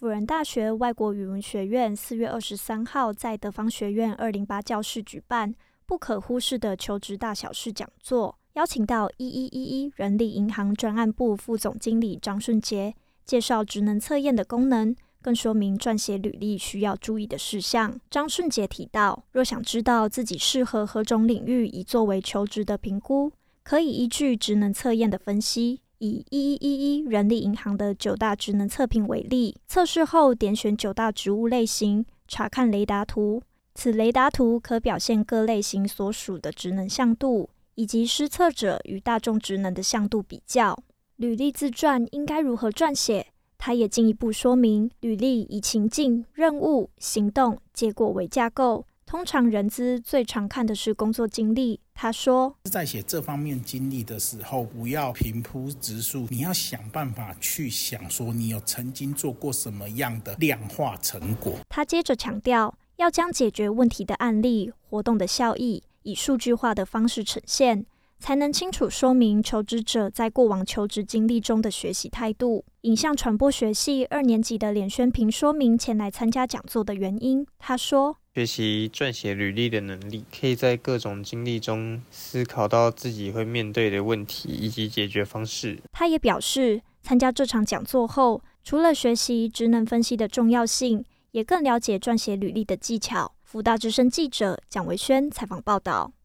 辅仁大学外国语文学院4月23号在德芳学院208教室举办不可忽视的求职大小事讲座，邀请到1111人力银行专案部副总经理张顺杰介绍职能测验的功能，更说明撰写履历需要注意的事项。张顺杰提到，若想知道自己适合何种领域以作为求职的评估，可以依据职能测验的分析。以1111人力银行的9大职能测评为例，测试后点选9大职务类型，查看雷达图。此雷达图可表现各类型所属的职能向度，以及施测者与大众职能的向度比较。履历自传应该如何撰写？他也进一步说明，履历以情境、任务、行动、结果为架构。通常人资最常看的是工作经历。他说， 在写这方面经历的时候，不要平铺直述，你要想办法去想说你有曾经做过什么样的量化成果。 他接着强调，要将解决问题的案例、活动的效益以数据化的方式呈现，才能清楚说明求职者在过往求职经历中的学习态度。影像传播学系2年级的连宣平说明前来参加讲座的原因。他说， 学习撰写履历的能力，可以在各种经历中思考到自己会面对的问题以及解决方式。 他也表示，参加这场讲座后，除了学习职能分析的重要性，也更了解撰写履历的技巧。辅大之声记者蒋维轩采访报道。